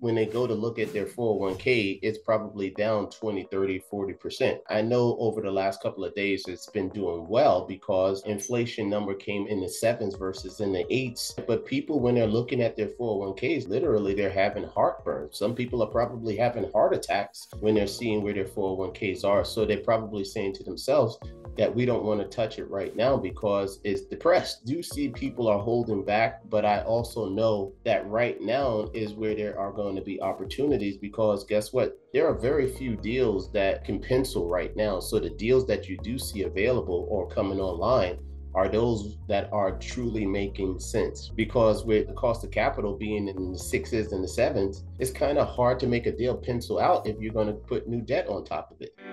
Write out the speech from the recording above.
when they go to look at their 401k, it's probably down 20, 30, 40%. I know over the last couple of days, it's been doing well because inflation number came in the sevens versus in the eights. But people, when they're looking at their 401ks, literally they're having heartburn. Some people are probably having heart attacks when they're seeing where their 401ks are. So they're probably saying to themselves that we don't want to touch it right now because it's depressed. Do see people are holding back, but I also know that right now is where there are going to be opportunities because guess what? There are very few deals that can pencil right now. So the deals that you do see available or coming online are those that are truly making sense, because with the cost of capital being in the sixes and the sevens, it's kind of hard to make a deal pencil out if you're going to put new debt on top of it.